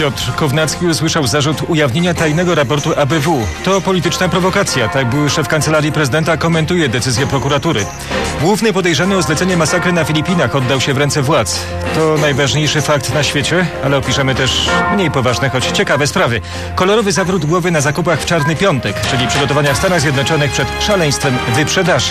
Piotr Kownacki usłyszał zarzut ujawnienia tajnego raportu ABW. To polityczna prowokacja, tak były szef Kancelarii Prezydenta komentuje decyzję prokuratury. Główny podejrzany o zlecenie masakry na Filipinach oddał się w ręce władz. To najważniejszy fakt na świecie, ale opiszemy też mniej poważne, choć ciekawe sprawy. Kolorowy zawrót głowy na zakupach w Czarny Piątek, czyli przygotowania w Stanach Zjednoczonych przed szaleństwem wyprzedaży.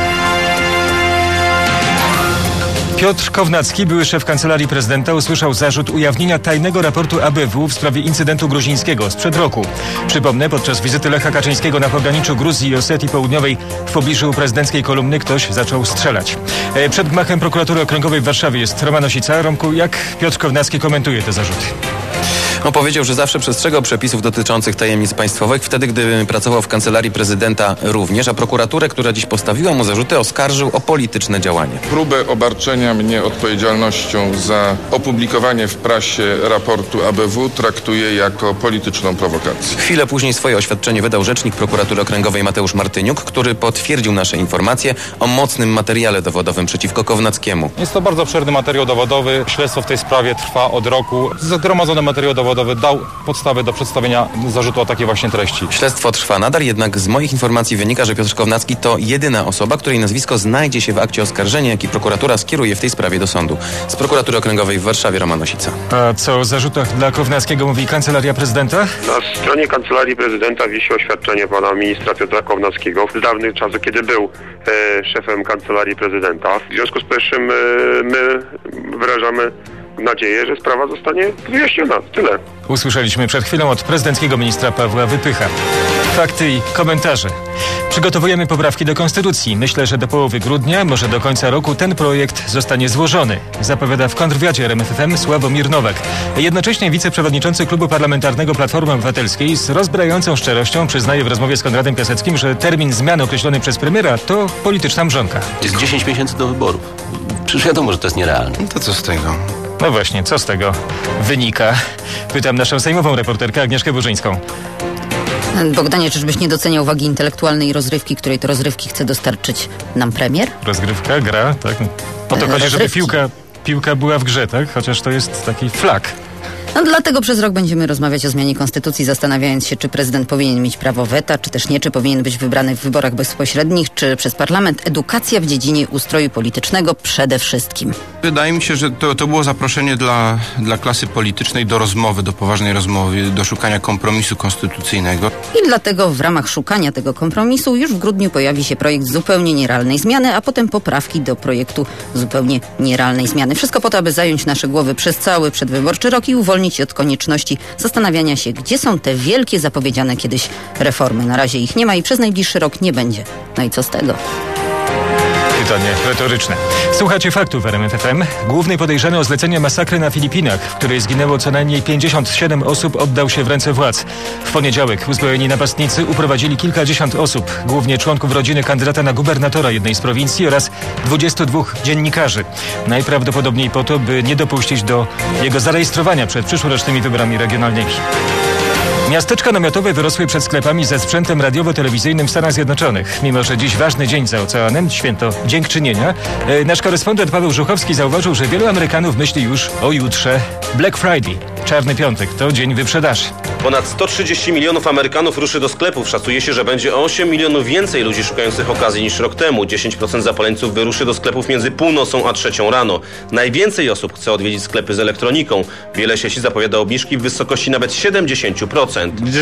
Piotr Kownacki, były szef Kancelarii Prezydenta, usłyszał zarzut ujawnienia tajnego raportu ABW w sprawie incydentu gruzińskiego sprzed roku. Przypomnę, podczas wizyty Lecha Kaczyńskiego na pograniczu Gruzji i Osetii Południowej w pobliżu prezydenckiej kolumny ktoś zaczął strzelać. Przed gmachem Prokuratury Okręgowej w Warszawie jest Roman Osica. Romku, jak Piotr Kownacki komentuje te zarzuty? Powiedział, że zawsze przestrzegał przepisów dotyczących tajemnic państwowych, wtedy gdy pracował w Kancelarii Prezydenta również, a prokuraturę, która dziś postawiła mu zarzuty, oskarżył o polityczne działanie. Próbę obarczenia mnie odpowiedzialnością za opublikowanie w prasie raportu ABW traktuję jako polityczną prowokację. Chwilę później swoje oświadczenie wydał rzecznik Prokuratury Okręgowej Mateusz Martyniuk, który potwierdził nasze informacje o mocnym materiale dowodowym przeciwko Kownackiemu. Jest to bardzo obszerny materiał dowodowy. Śledztwo w tej sprawie trwa od roku. Zgromadzony materiał dowodowy dał podstawę do przedstawienia zarzutu o takiej właśnie treści. Śledztwo trwa nadal, jednak z moich informacji wynika, że Piotr Kownacki to jedyna osoba, której nazwisko znajdzie się w akcie oskarżenia, jaki prokuratura skieruje w tej sprawie do sądu. Z Prokuratury Okręgowej w Warszawie Roman Osica. A co o zarzutach dla Kownackiego mówi Kancelaria Prezydenta? Na stronie Kancelarii Prezydenta wisi oświadczenie pana ministra Piotra Kownackiego z dawnych czasów, kiedy był szefem Kancelarii Prezydenta. W związku z powyższym my wyrażamy nadzieję, że sprawa zostanie wyjaśniona. Tyle. Usłyszeliśmy przed chwilą od prezydenckiego ministra Pawła Wypycha. Fakty i komentarze. Przygotowujemy poprawki do Konstytucji. Myślę, że do połowy grudnia, może do końca roku ten projekt zostanie złożony. Zapowiada w kontrwywiadzie RMF FM Sławomir Nowak. Jednocześnie wiceprzewodniczący Klubu Parlamentarnego Platformy Obywatelskiej z rozbrajającą szczerością przyznaje w rozmowie z Konradem Piaseckim, że termin zmiany określony przez premiera to polityczna mrzonka. Jest 10 miesięcy do wyborów. Przecież wiadomo, że to jest nierealne. To co z tego? No właśnie, co z tego wynika? Pytam naszą sejmową reporterkę Agnieszkę Burzyńską. Bogdanie, czyżbyś nie doceniał wagi intelektualnej rozrywki, której to rozrywki chce dostarczyć nam premier? Rozgrywka, gra, tak? O to chodzi, żeby piłka była w grze, tak? Chociaż to jest taki flag. No dlatego przez rok będziemy rozmawiać o zmianie konstytucji, zastanawiając się, czy prezydent powinien mieć prawo weta, czy też nie, czy powinien być wybrany w wyborach bezpośrednich, czy przez parlament. Edukacja w dziedzinie ustroju politycznego przede wszystkim. Wydaje mi się, że to było zaproszenie dla klasy politycznej do rozmowy, do poważnej rozmowy, do szukania kompromisu konstytucyjnego. I dlatego w ramach szukania tego kompromisu już w grudniu pojawi się projekt zupełnie nierealnej zmiany, a potem poprawki do projektu zupełnie nierealnej zmiany. Wszystko po to, aby zająć nasze głowy przez cały przedwyborczy rok i uwolnić od konieczności zastanawiania się, gdzie są te wielkie zapowiedziane kiedyś reformy. Na razie ich nie ma i przez najbliższy rok nie będzie. No i co z tego? Pytanie retoryczne. Słuchacie faktów w RMF FM. Główny podejrzany o zlecenie masakry na Filipinach, w której zginęło co najmniej 57 osób, oddał się w ręce władz. W poniedziałek uzbrojeni napastnicy uprowadzili kilkadziesiąt osób, głównie członków rodziny kandydata na gubernatora jednej z prowincji oraz 22 dziennikarzy. Najprawdopodobniej po to, by nie dopuścić do jego zarejestrowania przed przyszłorocznymi wyborami regionalnymi. Miasteczka namiotowe wyrosły przed sklepami ze sprzętem radiowo-telewizyjnym w Stanach Zjednoczonych. Mimo że dziś ważny dzień za oceanem, święto dziękczynienia, nasz korespondent Paweł Żuchowski zauważył, że wielu Amerykanów myśli już o jutrze. Black Friday, Czarny Piątek, to dzień wyprzedaży. Ponad 130 milionów Amerykanów ruszy do sklepów. Szacuje się, że będzie o 8 milionów więcej ludzi szukających okazji niż rok temu. 10% zapaleńców wyruszy do sklepów między północą a 3 rano. Najwięcej osób chce odwiedzić sklepy z elektroniką. Wiele sieci zapowiada obniżki w wysokości nawet 70%.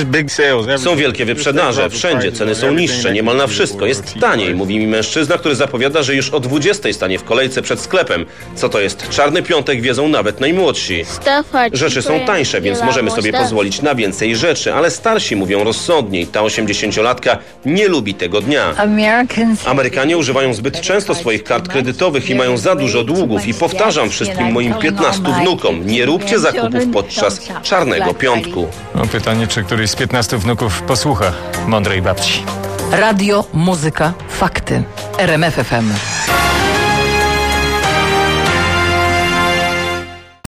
Są wielkie wyprzedaże. Wszędzie ceny są niższe. Niemal na wszystko jest taniej, mówi mi mężczyzna, który zapowiada, że już o 20 stanie w kolejce przed sklepem. Co to jest Czarny Piątek, wiedzą nawet najmłodsi. Rzeczy są tańsze, więc możemy sobie pozwolić na więcej rzeczy, ale starsi mówią rozsądniej. Ta 80-latka nie lubi tego dnia. Amerykanie używają zbyt często swoich kart kredytowych i mają za dużo długów i powtarzam wszystkim moim 15 wnukom, nie róbcie zakupów podczas Czarnego Piątku. No, pytanie, czy któryś z 15 wnuków posłucha mądrej babci. Radio, muzyka, fakty. RMF FM.